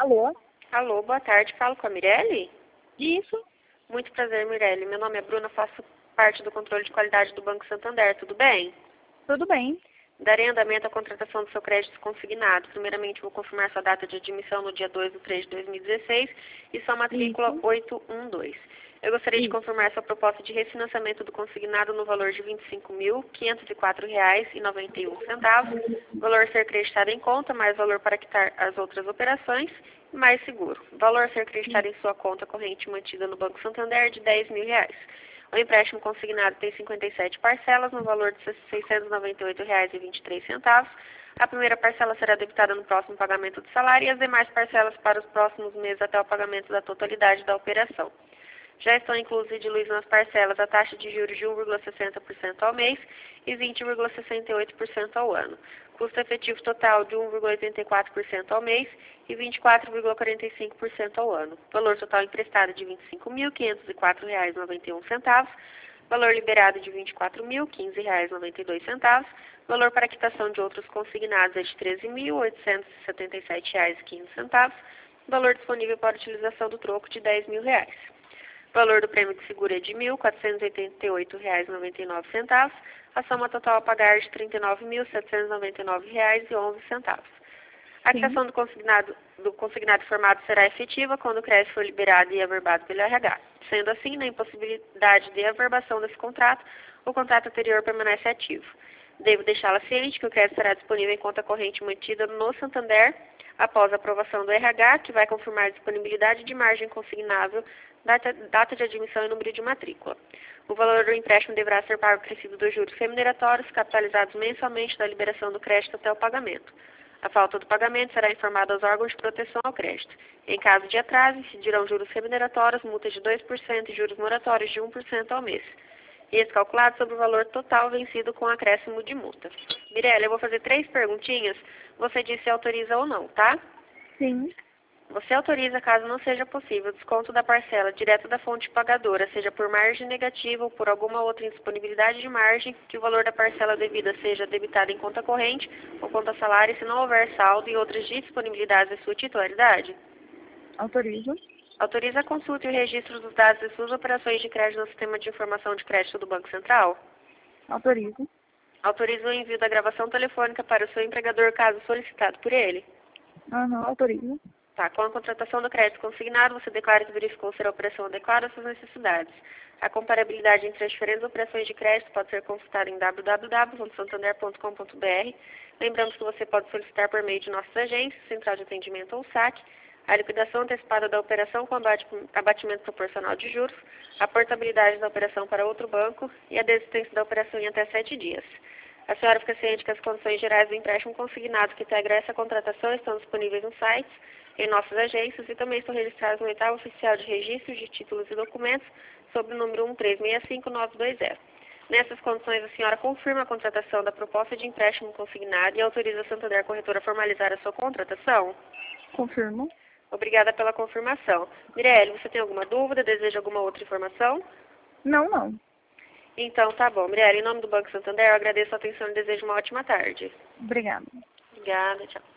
Alô? Alô, boa tarde. Falo com a Mirelle? Isso? Muito prazer, Mirelle. Meu nome é Bruna, faço parte do controle de qualidade do Banco Santander. Tudo bem? Tudo bem. Darei andamento à contratação do seu crédito consignado. Primeiramente, vou confirmar sua data de admissão no dia 2/3/2016 e sua matrícula 812. Eu gostaria de confirmar sua proposta de refinanciamento do consignado no valor de R$ 25.504,91, valor a ser acreditado em conta, mais valor para quitar as outras operações, e mais seguro. Valor a ser acreditado em sua conta corrente mantida no Banco Santander de R$ 10.000. O empréstimo consignado tem 57 parcelas no valor de R$ 698,23. A primeira parcela será debitada no próximo pagamento do salário e as demais parcelas para os próximos meses até o pagamento da totalidade da operação. Já estão inclusos e diluídos nas parcelas a taxa de juros de 1,60% ao mês e 20,68% ao ano. Custo efetivo total de 1,84% ao mês e 24,45% ao ano. Valor total emprestado de R$ 25.504,91. Valor liberado de R$ 24.015,92. Valor para quitação de outros consignados é de R$ 13.877,15. Valor disponível para utilização do troco de R$ 10.000. Valor do prêmio de seguro é de R$ 1.488,99. A soma total a pagar é de R$ 39.799,11. A quitação do consignado informado será efetiva quando o crédito for liberado e averbado pelo RH. Sendo assim, na impossibilidade de averbação desse contrato, o contrato anterior permanece ativo. Devo deixá-la ciente que o crédito será disponível em conta corrente mantida no Santander após a aprovação do RH, que vai confirmar a disponibilidade de margem consignável, data de admissão e número de matrícula. O valor do empréstimo deverá ser pago acrescido dos juros remuneratórios, capitalizados mensalmente da liberação do crédito até o pagamento. A falta do pagamento será informada aos órgãos de proteção ao crédito. Em caso de atraso, incidirão juros remuneratórios, multas de 2% e juros moratórios de 1% ao mês. Esse calculado sobre o valor total vencido com acréscimo de multa. Mirelle, eu vou fazer 3 perguntinhas. Você diz se autoriza ou não, tá? Sim. Você autoriza, caso não seja possível, o desconto da parcela direto da fonte pagadora, seja por margem negativa ou por alguma outra indisponibilidade de margem, que o valor da parcela devida seja debitado em conta corrente ou conta salário se não houver saldo e outras disponibilidades de sua titularidade? Autorizo. Autoriza a consulta e o registro dos dados de suas operações de crédito no sistema de informação de crédito do Banco Central? Autorizo. Autoriza o envio da gravação telefônica para o seu empregador, caso solicitado por ele? Autorizo. Tá, com a contratação do crédito consignado, você declara que verificou ser a operação adequada às suas necessidades. A comparabilidade entre as diferentes operações de crédito pode ser consultada em www.santander.com.br. Lembramos que você pode solicitar por meio de nossas agências, central de atendimento ou saque, a liquidação antecipada da operação com abatimento proporcional de juros, a portabilidade da operação para outro banco e a desistência da operação em até 7 dias. A senhora fica ciente que as condições gerais do empréstimo consignado que integra essa contratação estão disponíveis no site, em nossas agências e também estão registradas no oitavo oficial de registro de títulos e documentos sob o número 1365920. Nessas condições, a senhora confirma a contratação da proposta de empréstimo consignado e autoriza a Santander Corretora a formalizar a sua contratação? Confirmo. Obrigada pela confirmação. Mirelle, você tem alguma dúvida? Deseja alguma outra informação? Não. Então, tá bom. Mirelle, em nome do Banco Santander, eu agradeço a atenção e desejo uma ótima tarde. Obrigada. Obrigada, tchau.